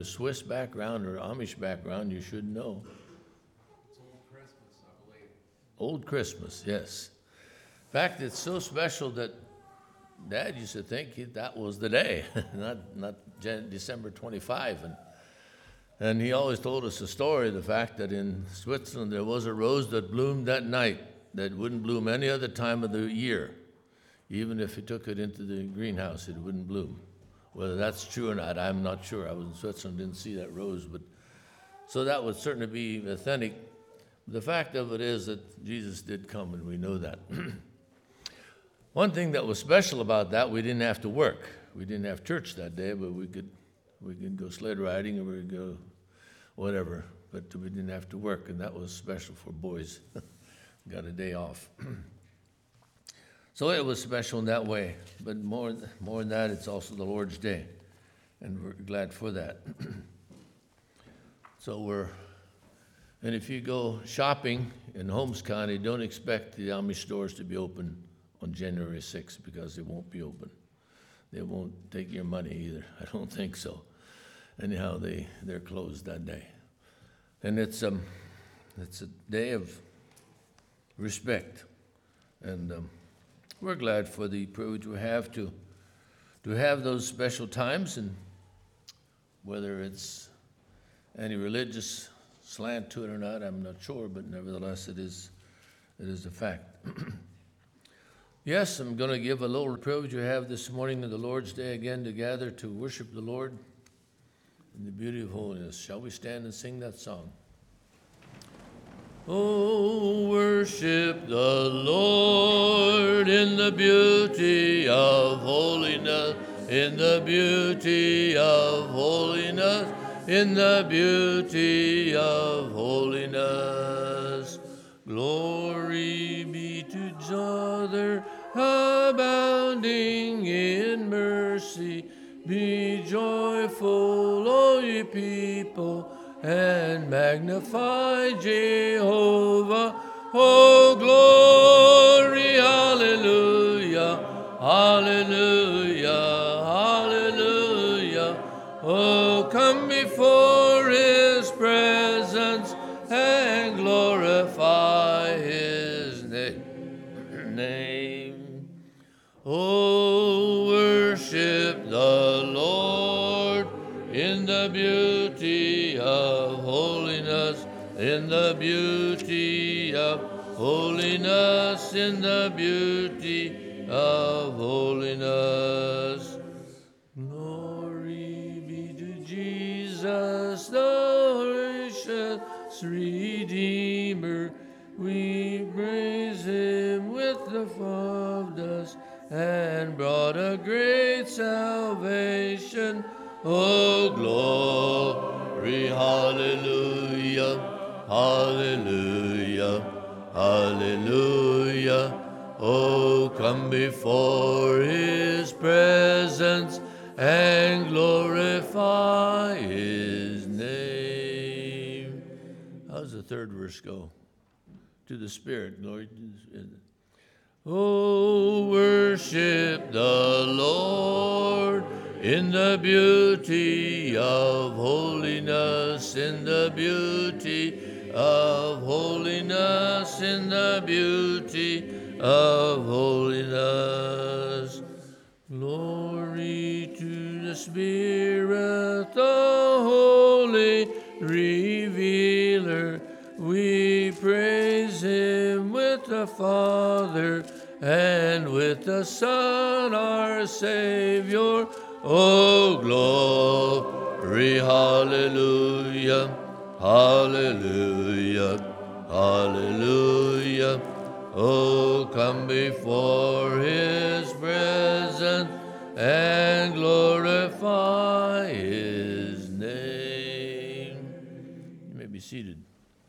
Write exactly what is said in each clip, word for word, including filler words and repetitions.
Swiss background or Amish background, you should know. It's Old Christmas, I believe. Old Christmas, yes. In fact, it's so special that Dad used to think he, that was the day, not not Jan- December twenty-fifth. And, and he always told us a story, the fact that in Switzerland there was a rose that bloomed that night that wouldn't bloom any other time of the year. Even if you took it into the greenhouse, it wouldn't bloom. Whether that's true or not, I'm not sure. I was in Switzerland, didn't see that rose, but so that would certainly be authentic. The fact of it is that Jesus did come, and we know that. One thing that was special about that, we didn't have to work. We didn't have church that day, but we could we could go sled riding or we could go whatever, but we didn't have to work, and that was special for boys. Got a day off. So it was special in that way, but more, more than that, it's also the Lord's Day, and we're glad for that. So we're, and if you go shopping in Holmes County, don't expect the Amish stores to be open on January sixth because they won't be open. They won't take your money either. I don't think so. Anyhow, they, they're closed that day. And it's, um, it's a day of respect, and um, we're glad for the privilege we have to to have those special times, and whether it's any religious slant to it or not, I'm not sure, but nevertheless, it is it is a fact. Yes, I'm going to give a little privilege we have this morning of the Lord's Day again to gather to worship the Lord in the beauty of holiness. Shall we stand and sing that song? Oh, worship the Lord in the beauty of holiness, in the beauty of holiness, in the beauty of holiness. Glory be to Father, abounding in mercy. Be joyful, O ye people, and magnify Jehovah. Oh, glory, hallelujah, hallelujah, hallelujah. Oh, come before his presence and glorify his name. Oh, worship the Lord in the beauty of holiness, in the beauty of holiness, in the beauty of holiness. Glory be to Jesus, the gracious Redeemer. We praise him with the fathers and brought a great salvation. Oh, glory, hallelujah, hallelujah, hallelujah. Oh, come before his presence and glorify his name. How's the third verse go? To the Spirit, glory to the Spirit. Oh, worship the Lord in the beauty of holiness, in the beauty of holiness, in the beauty of holiness. Glory to the Spirit, the Holy Revealer. We praise him with the Father and with the Son, our Savior. Oh, glory, hallelujah, hallelujah, hallelujah. Oh, come before his presence and glorify his name. You may be seated.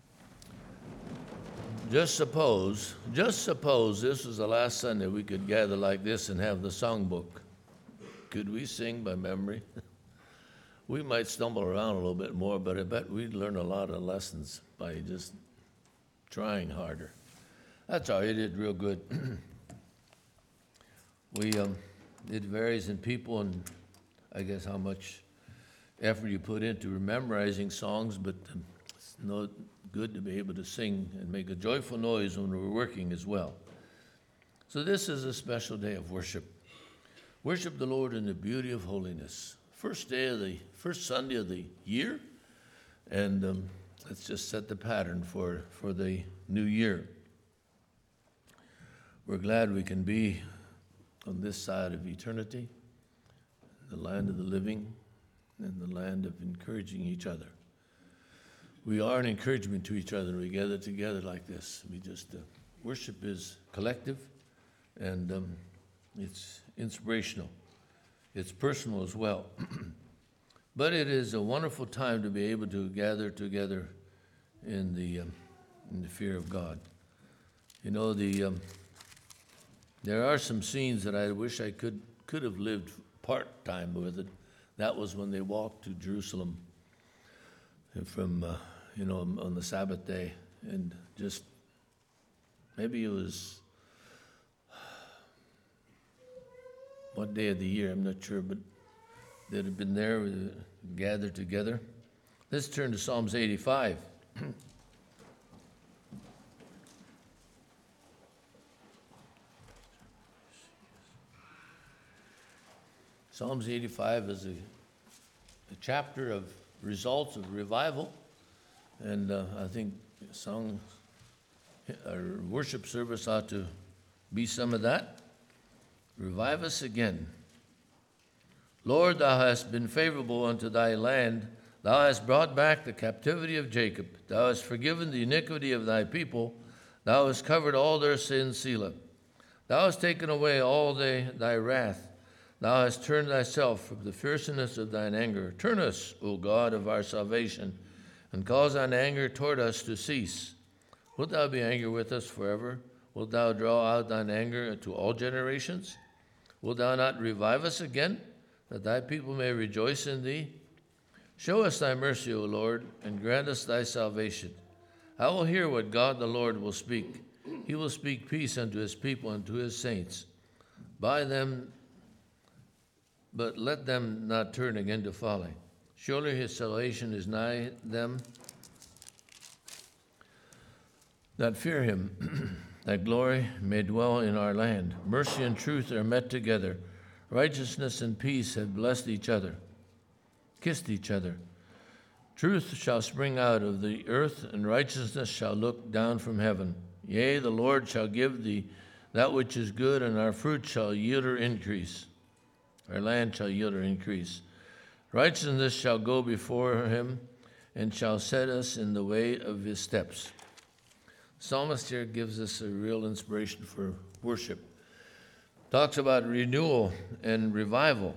Just suppose, just suppose this was the last Sunday we could gather like this and have the songbook. Could we sing by memory? We might stumble around a little bit more, but I bet we'd learn a lot of lessons by just trying harder. That's all. You did real good. we, um, it varies in people and I guess how much effort you put into memorizing songs, but um, it's no good to be able to sing and make a joyful noise when we're working as well. So this is a special day of worship. Worship the Lord in the beauty of holiness. First day of the, first Sunday of the year, and um, let's just set the pattern for, for the new year. We're glad we can be on this side of eternity, the land of the living, and the land of encouraging each other. We are an encouragement to each other when we gather together like this. We just, uh, worship is collective, and um, it's inspirational. It's personal as well. But it is a wonderful time to be able to gather together in the, um, in the fear of God. You know, the um, there are some scenes that I wish I could, could have lived part-time with it. That was when they walked to Jerusalem from, uh, you know, on the Sabbath day. And just, maybe it was, what day of the year, I'm not sure, but they'd have been there, uh, gathered together. Let's turn to Psalms eighty-five. Psalms eighty-five is a, a chapter of results of revival, and uh, I think song, our worship service ought to be some of that. Revive us again. Lord, thou hast been favorable unto thy land. Thou hast brought back the captivity of Jacob. Thou hast forgiven the iniquity of thy people. Thou hast covered all their sins, Selah. Thou hast taken away all they, thy wrath. Thou hast turned thyself from the fierceness of thine anger. Turn us, O God of our salvation, and cause thine anger toward us to cease. Wilt thou be angry with us forever? Wilt thou draw out thine anger to all generations? Wilt thou not revive us again, that thy people may rejoice in thee? Show us thy mercy, O Lord, and grant us thy salvation. I will hear what God the Lord will speak. He will speak peace unto his people and to his saints. By them But let them not turn again to folly. Surely his salvation is nigh them that fear him, that glory may dwell in our land. Mercy and truth are met together. Righteousness and peace have blessed each other, kissed each other. Truth shall spring out of the earth, and righteousness shall look down from heaven. Yea, the Lord shall give thee that which is good, and our fruit shall yield her increase. Our land shall yield her increase. Righteousness shall go before him, and shall set us in the way of his steps. Psalmist here gives us a real inspiration for worship. Talks about renewal and revival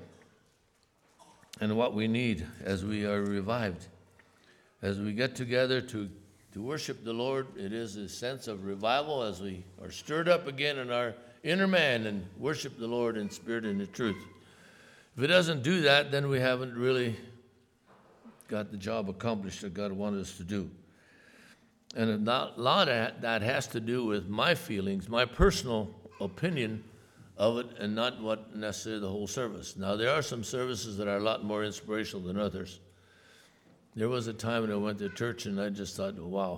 and what we need as we are revived. As we get together to, to worship the Lord, it is a sense of revival as we are stirred up again in our inner man and worship the Lord in spirit and in truth. If it doesn't do that, then we haven't really got the job accomplished that God wanted us to do. And a lot of that has to do with my feelings, my personal opinion of it, and not what necessarily the whole service. Now, there are some services that are a lot more inspirational than others. There was a time when I went to church and I just thought, wow,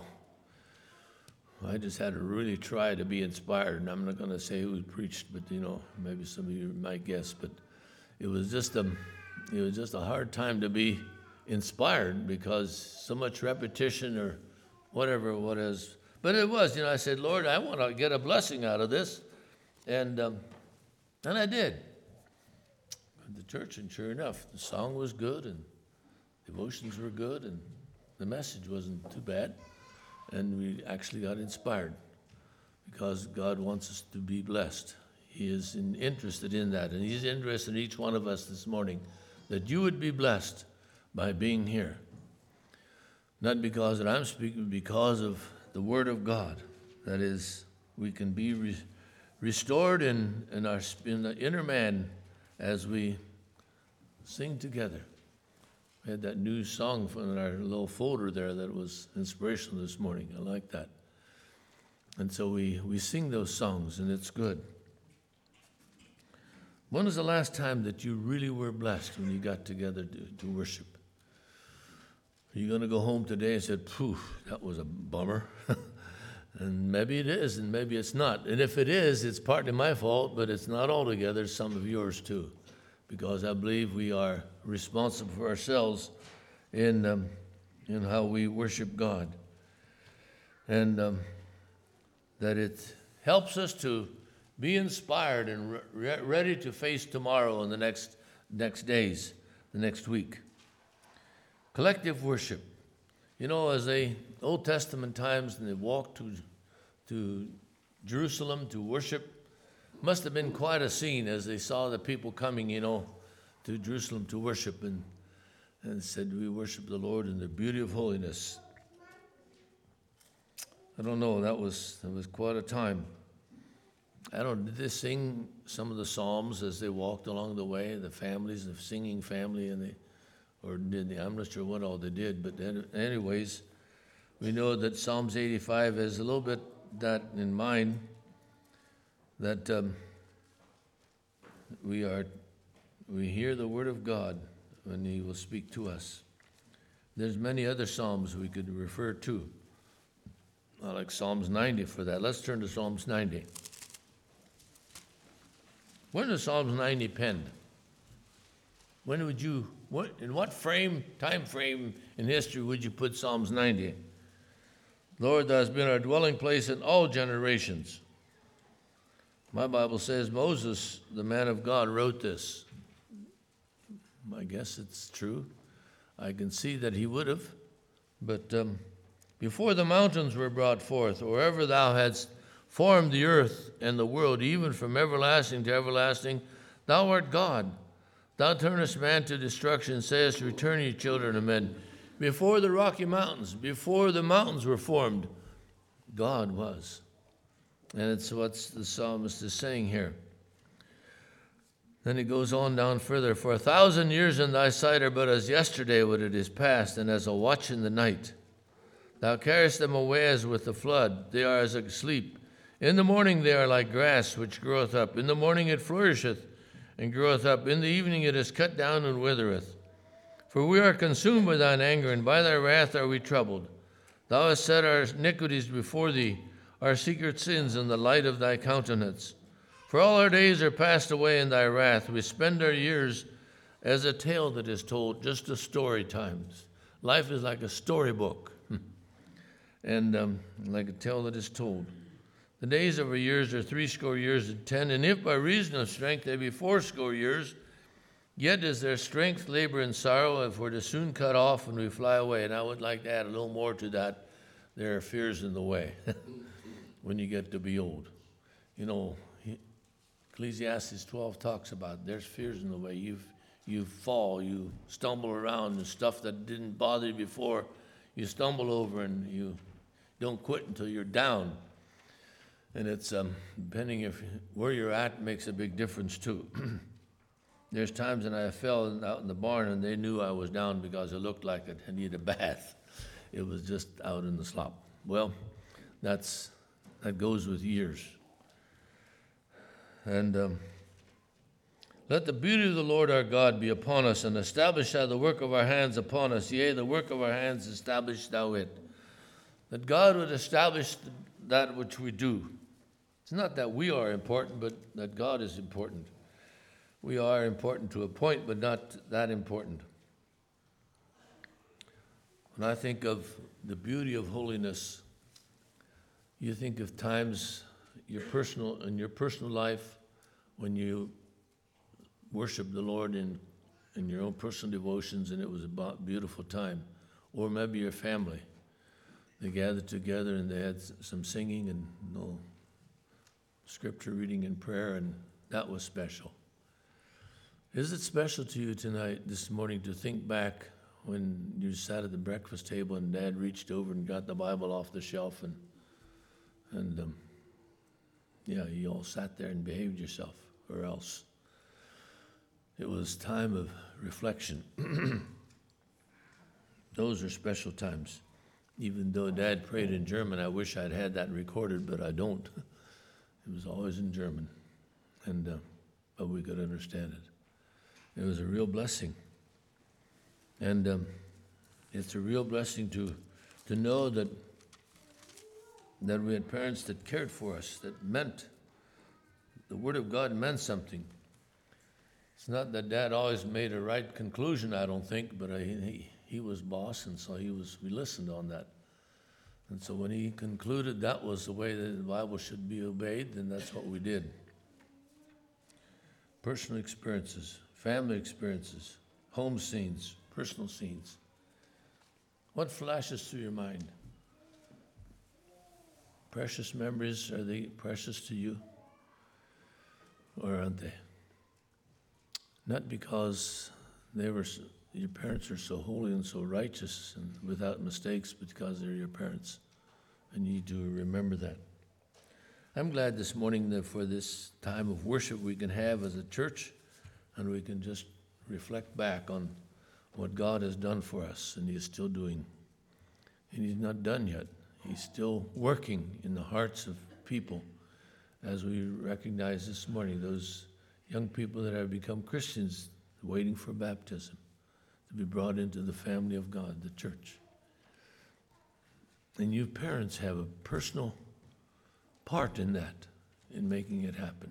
I just had to really try to be inspired. And I'm not going to say who preached, but, you know, maybe some of you might guess, but it was just a, it was just a hard time to be inspired because so much repetition or whatever it was. But it was, you know, I said, Lord, I want to get a blessing out of this. And um, and I did. At the church, and sure enough, the song was good, and devotions were good, and the message wasn't too bad. And we actually got inspired because God wants us to be blessed. He is in, interested in that, and he's interested in each one of us this morning, that you would be blessed by being here. Not because that I'm speaking, because of the Word of God. That is, we can be re- restored in, in, our, in the inner man as we sing together. We had that new song from our little folder there that was inspirational this morning. I like that. And so we, we sing those songs, and it's good. When was the last time that you really were blessed when you got together to, to worship? You're going to go home today and say, phew, that was a bummer. And maybe it is, and maybe it's not. And if it is, it's partly my fault, but it's not altogether some of yours too. Because I believe we are responsible for ourselves in, um, in how we worship God. And um, that it helps us to be inspired and re- ready to face tomorrow and the next, next days, the next week. Collective worship. You know, as they, Old Testament times, and they walked to, to Jerusalem to worship, must have been quite a scene as they saw the people coming, you know, to Jerusalem to worship, and, and said, we worship the Lord in the beauty of holiness. I don't know, that was, that was quite a time. I don't, did they sing some of the Psalms as they walked along the way, the families, the singing family, and they, or did they? I'm not sure what all they did, but anyways, we know that Psalms eighty-five has a little bit that in mind, that um, we are, we hear the word of God when he will speak to us. There's many other Psalms we could refer to. I like Psalms ninety for that. Let's turn to Psalms ninety. When was Psalms ninety penned? When would you, what, in what frame, time frame in history would you put Psalms ninety? Lord, thou hast been our dwelling place in all generations. My Bible says Moses, the man of God, wrote this. I guess it's true. I can see that he would have. But um, before the mountains were brought forth, or ever thou hadst formed the earth and the world, even from everlasting to everlasting, thou art God. Thou turnest man to destruction, sayest, return ye children of men. Before the Rocky Mountains, before the mountains were formed, God was. And it's what the psalmist is saying here. Then he goes on down further. For a thousand years in thy sight are but as yesterday when it is past, and as a watch in the night. Thou carriest them away as with the flood. They are as asleep. In the morning they are like grass which groweth up. In the morning it flourisheth and groweth up. In the evening it is cut down and withereth. For we are consumed by thine anger, and by thy wrath are we troubled. Thou hast set our iniquities before thee, our secret sins in the light of thy countenance. For all our days are passed away in thy wrath. We spend our years as a tale that is told, just a story times. Life is like a storybook, and um, like a tale that is told. The days of our years are threescore years and ten, and if by reason of strength they be fourscore years, yet is their strength labor and sorrow, and for it is soon cut off when we fly away. And I would like to add a little more to that. There are fears in the way when you get to be old. You know, Ecclesiastes twelve talks about there's fears in the way. You you fall, you stumble around, and stuff that didn't bother you before, you stumble over, and you don't quit until you're down. And it's um, depending if where you're at makes a big difference too. There's times when I fell out in the barn and they knew I was down because I looked like I needed a bath. It was just out in the slop. Well, that's that goes with years. And um, let the beauty of the Lord our God be upon us, and establish thou the work of our hands upon us. Yea, the work of our hands establish thou it. That God would establish that which we do. It's not that we are important, but that God is important. We are important to a point, but not that important. When I think of the beauty of holiness, you think of times your personal in your personal life when you worship the Lord in, in your own personal devotions, and it was a beautiful time. Or maybe your family. They gathered together and they had some singing and you know, scripture reading and prayer, and that was special. Is it special to you tonight, this morning, to think back when you sat at the breakfast table and Dad reached over and got the Bible off the shelf, and and um, yeah, you all sat there and behaved yourself, or else? It was time of reflection. Those are special times. Even though Dad prayed in German, I wish I'd had that recorded, but I don't. It was always in German, and uh, but we could understand it. It was a real blessing. And um, it's a real blessing to, to know that, that we had parents that cared for us, that meant, the Word of God meant something. It's not that Dad always made a right conclusion, I don't think, but I, he, he was boss, and so he was, we listened on that. And so when he concluded that was the way that the Bible should be obeyed, then that's what we did. Personal experiences, family experiences, home scenes, personal scenes. What flashes through your mind? Precious memories, are they precious to you? Or aren't they? Not because they were, your parents are so holy and so righteous and without mistakes, but because they're your parents. And you need to remember that. I'm glad this morning that for this time of worship we can have as a church, and we can just reflect back on what God has done for us, and He is still doing. And He's not done yet. He's still working in the hearts of people, as we recognize this morning, those young people that have become Christians waiting for baptism, to be brought into the family of God, the church. And you parents have a personal part in that, in making it happen.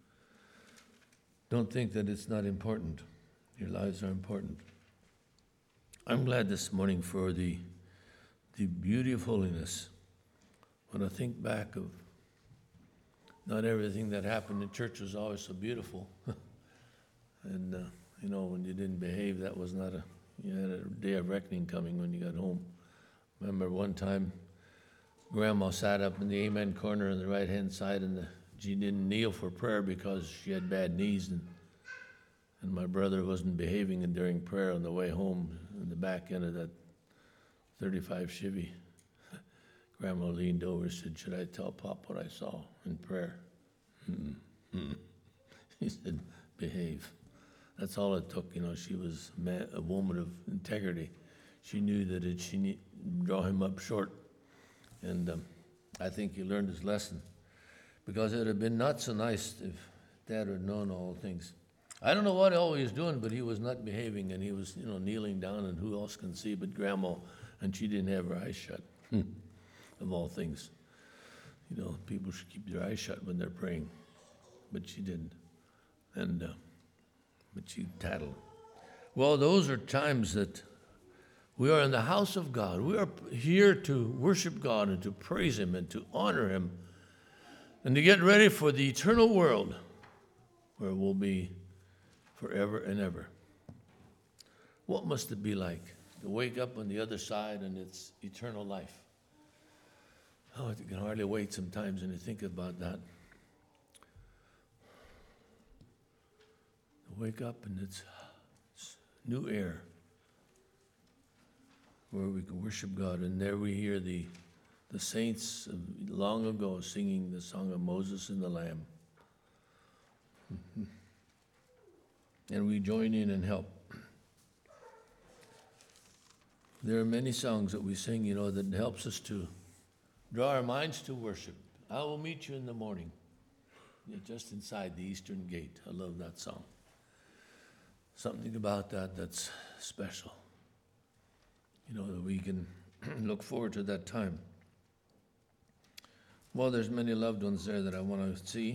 Don't think that it's not important. Your lives are important. I'm glad this morning for the, the beauty of holiness. When I think back of not everything that happened in church was always so beautiful. and, uh, you know, when you didn't behave, that was not a, you had a day of reckoning coming when you got home. Remember one time, Grandma sat up in the amen corner on the right-hand side, and the, she didn't kneel for prayer because she had bad knees, and, and my brother wasn't behaving and during prayer on the way home in the back end of that thirty-five Chevy. Grandma leaned over and said, "Should I tell Pop what I saw in prayer?" Mm-hmm. He said, "Behave." That's all it took. You know, she was a, man, a woman of integrity. She knew that it, she need, draw him up short. And um, I think he learned his lesson, because it would have been not so nice if Dad had known all things. I don't know what all he was doing, but he was not behaving, and he was, you know, kneeling down, and who else can see but Grandma, and she didn't have her eyes shut, of all things. You know, people should keep their eyes shut when they're praying, but she didn't, and uh, but she tattled. Well, those are times that we are in the house of God. We are here to worship God and to praise Him and to honor Him and to get ready for the eternal world where we'll be forever and ever. What must it be like to wake up on the other side and it's eternal life? Oh, you can hardly wait sometimes when you think about that. To wake up and it's, it's new air, where we can worship God. And there we hear the, the saints of long ago singing the song of Moses and the Lamb. Mm-hmm. And we join in and help. There are many songs that we sing, you know, that helps us to draw our minds to worship. I will meet you in the morning, You're just inside the eastern gate. I love that song. Something about that that's special. You know, that we can look forward to that time. Well, there's many loved ones there that I want to see.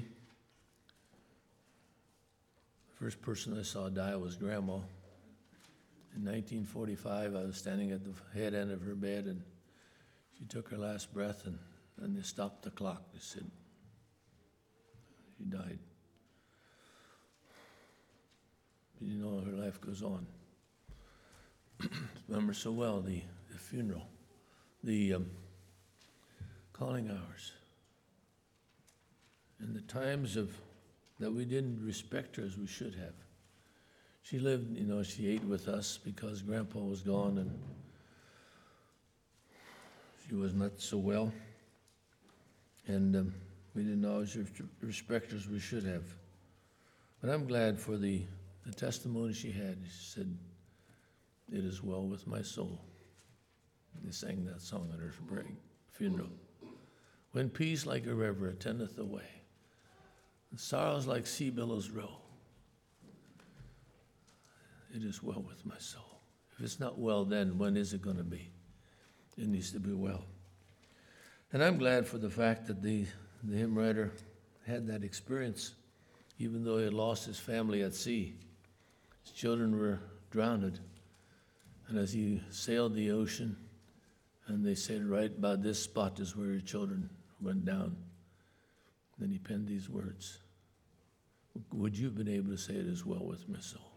The first person I saw die was Grandma. In nineteen forty-five, I was standing at the head end of her bed, and she took her last breath, and then they stopped the clock. They said, she died. But you know, her life goes on. Remember so well the, the funeral, the um, calling hours, and the times of that we didn't respect her as we should have. She lived, you know, she ate with us because Grandpa was gone and she was not so well. And um, we didn't always respect her as we should have. But I'm glad for the, the testimony she had. She said, "It is well with my soul." They sang that song at her funeral. When peace like a river attendeth the way, and sorrows like sea billows roll, it is well with my soul. If it's not well then, when is it going to be? It needs to be well. And I'm glad for the fact that the, the hymn writer had that experience, even though he had lost his family at sea. His children were drowned. And as he sailed the ocean, and they said, right about this spot is where your children went down. Then he penned these words. Would you have been able to say it as well with my soul?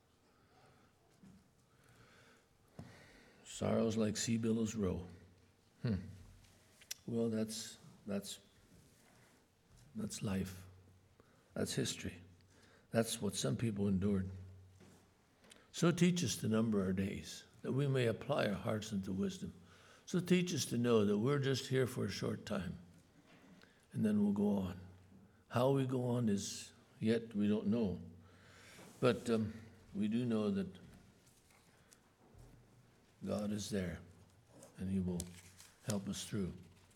Sorrows like sea billows roll. Hmm. Well, that's that's that's life. That's history. That's what some people endured. So teach us to number our days, that we may apply our hearts unto wisdom. So teach us to know that we're just here for a short time, and then we'll go on. How we go on is yet we don't know. But um, we do know that God is there, and he will help us through.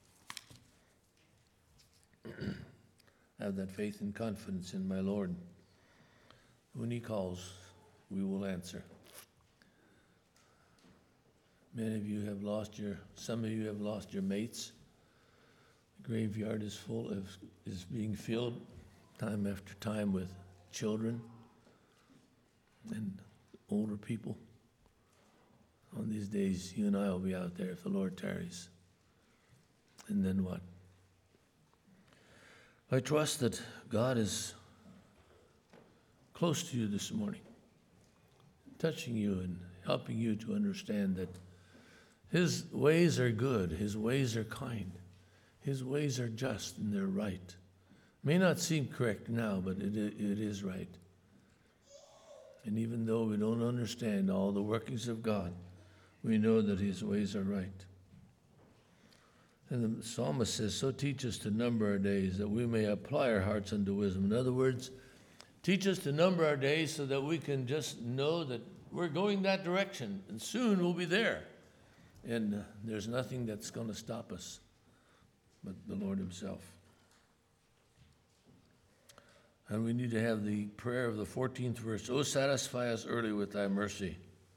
Have that faith and confidence in my Lord. When he calls, we will answer. Many of you have lost your, some of you have lost your mates. The graveyard is full of, is being filled time after time with children and older people. On these days, you and I will be out there if the Lord tarries. And then what? I trust that God is close to you this morning, touching you and helping you to understand that his ways are good, his ways are kind, his ways are just and they're right. May not seem correct now, but it, it is right. And even though we don't understand all the workings of God, we know that his ways are right. And the psalmist says, so teach us to number our days, that we may apply our hearts unto wisdom. In other words, teach us to number our days so that we can just know that we're going that direction, and soon we'll be there. And uh, there's nothing that's going to stop us but the Lord himself. And we need to have the prayer of the fourteenth verse. Oh, satisfy us early with thy mercy,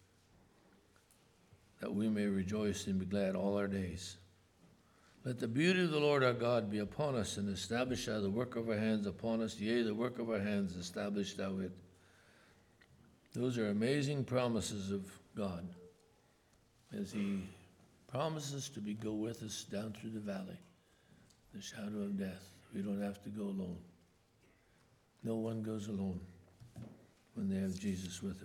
that we may rejoice and be glad all our days. Let the beauty of the Lord our God be upon us, and establish thou the work of our hands upon us. Yea, the work of our hands establish thou it. Those are amazing promises of God, as he promises to be go with us down through the valley, the shadow of death. We don't have to go alone. No one goes alone when they have Jesus with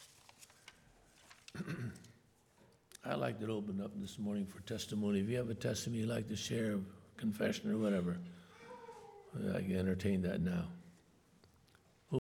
them. I'd like to open up this morning for testimony. If you have a testimony you'd like to share, confession or whatever, I can entertain that now.